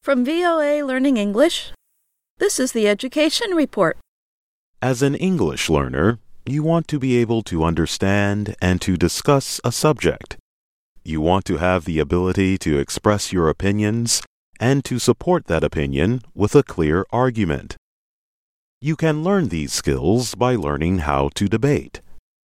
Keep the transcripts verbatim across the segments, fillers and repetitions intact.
From V O A Learning English, this is the Education Report. As an English learner, you want to be able to understand and to discuss a subject. You want to have the ability to express your opinions and to support that opinion with a clear argument. You can learn these skills by learning how to debate.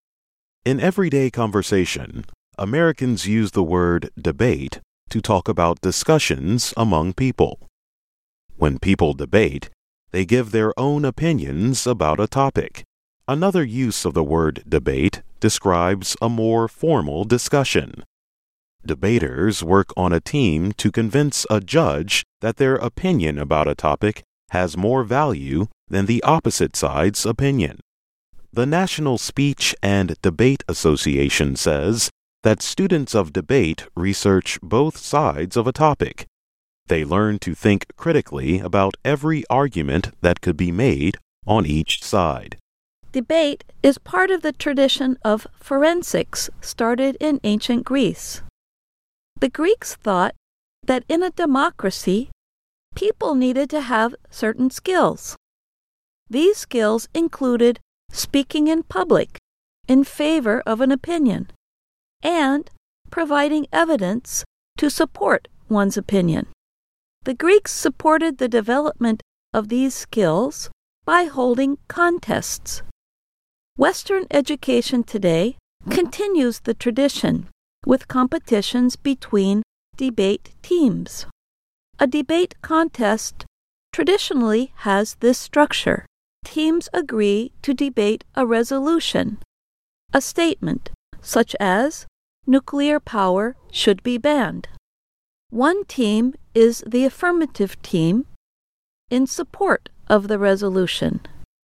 In everyday conversation, Americans use the word debate to talk about discussions among people. When people debate, they give their own opinions about a topic. Another use of the word debate describes a more formal discussion. Debaters work on a team to convince a judge that their opinion about a topic has more value than the opposite side's opinion. The National Speech and Debate Association says that students of debate research both sides of a topic. They learn to think critically about every argument that could be made on each side. Debate is part of the tradition of forensics started in ancient Greece. The Greeks thought that in a democracy, people needed to have certain skills. These skills included speaking in public in favor of an opinion and providing evidence to support one's opinion. The Greeks supported the development of these skills by holding contests. Western education today continues the tradition with competitions between debate teams. A debate contest traditionally has this structure. Teams agree to debate a resolution, a statement, such as nuclear power should be banned. One team is the affirmative team in support of the resolution.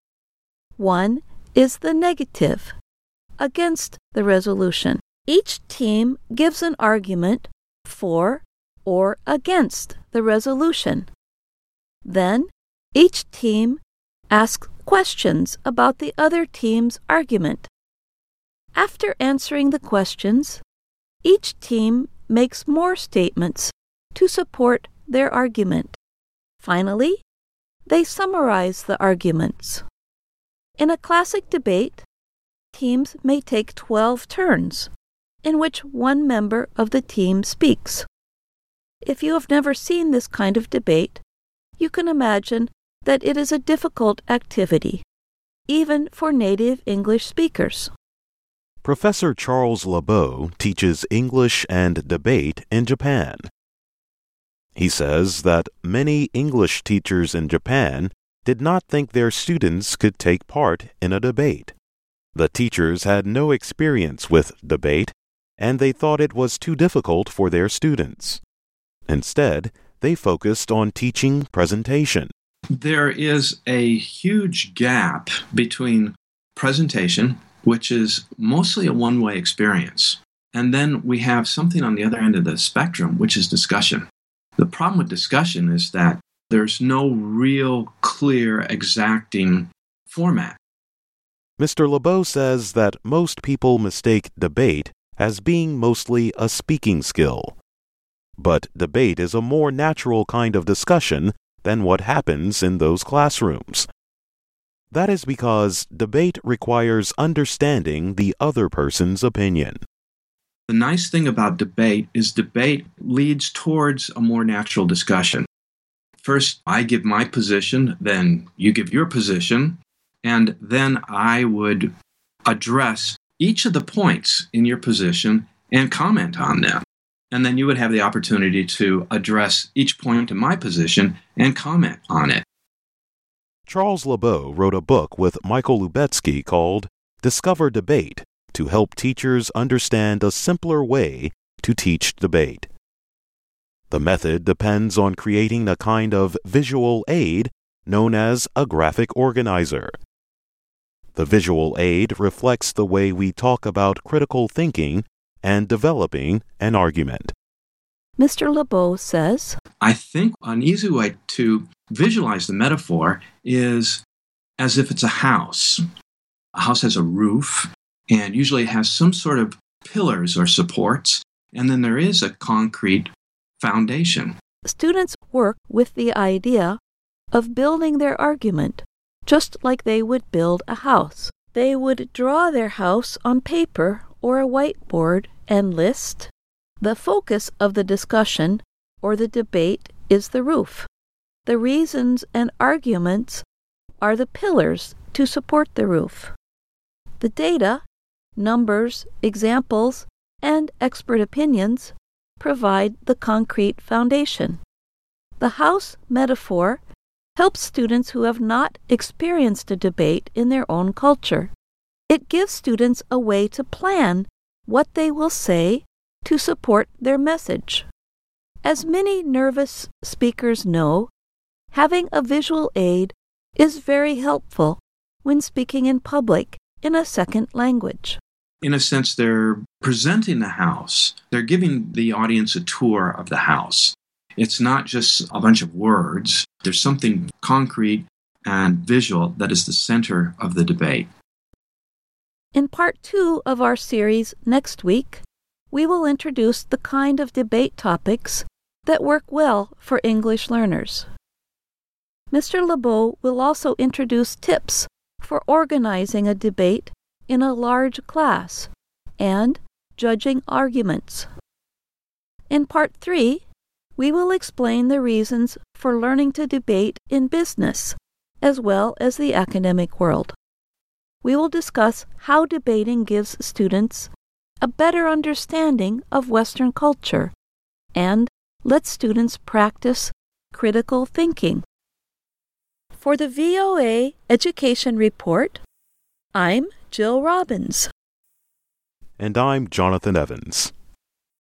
One is the negative, against the resolution. Each team gives an argument for or against the resolution. Then, each team asks questions about the other team's argument. After answering the questions, each team makes more statements to support their argument. Finally, they summarize the arguments. In a classic debate, teams may take twelve turns, in which one member of the team speaks. If you have never seen this kind of debate, you can imagine that it is a difficult activity, even for native English speakers. Professor Charles LeBeau teaches English and debate in Japan. He says that many English teachers in Japan did not think their students could take part in a debate. The teachers had no experience with debate, and they thought it was too difficult for their students. Instead, they focused on teaching presentation. There is a huge gap between presentation, which is mostly a one-way experience, and then we have something on the other end of the spectrum, which is discussion. The problem with discussion is that there's no real, clear, exacting format. Mister LeBeau says that most people mistake debate as being mostly a speaking skill. But debate is a more natural kind of discussion than what happens in those classrooms. That is because debate requires understanding the other person's opinion. The nice thing about debate is debate leads towards a more natural discussion. First, I give my position, then you give your position, and then I would address each of the points in your position and comment on them. And then you would have the opportunity to address each point in my position and comment on it. Charles LeBeau wrote a book with Michael Lubetsky called Discover Debate to help teachers understand a simpler way to teach debate. The method depends on creating a kind of visual aid known as a graphic organizer. The visual aid reflects the way we talk about critical thinking and developing an argument. Mister LeBeau says, I think an easy way to visualize the metaphor is as if it's a house. A house has a roof, and usually it has some sort of pillars or supports, and then there is a concrete foundation. students work with the idea of building their argument, just like they would build a house. They would draw their house on paper or a whiteboard and list. The focus of the discussion or the debate is the roof. The reasons and arguments are the pillars to support the roof. The data, numbers, examples, and expert opinions provide the concrete foundation. The house metaphor helps students who have not experienced a debate in their own culture. It gives students a way to plan what they will say to support their message. As many nervous speakers know, having a visual aid is very helpful when speaking in public in a second language. In a sense, they're presenting the house. They're giving the audience a tour of the house. It's not just a bunch of words. There's something concrete and visual that is the center of the debate. In part two of our series next week, we will introduce the kind of debate topics that work well for English learners. Mister LeBeau will also introduce tips for organizing a debate in a large class and judging arguments. In part three, we will explain the reasons for learning to debate in business as well as the academic world. We will discuss how debating gives students a better understanding of Western culture and lets students practice critical thinking. For the V O A Education Report, I'm Jill Robbins. And I'm Jonathan Evans.